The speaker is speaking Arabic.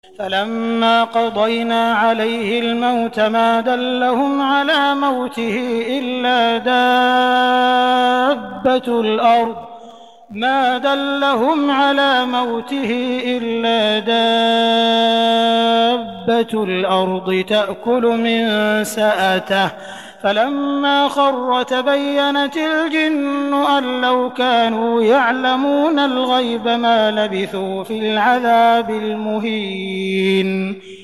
فلما قضينا عليه الموت ما دلهم على موته إلا دابة الأرض تأكل من سأته فلما خر تبينت الجن أن لو كانوا يعلمون الغيب ما لبثوا في العذاب المهين.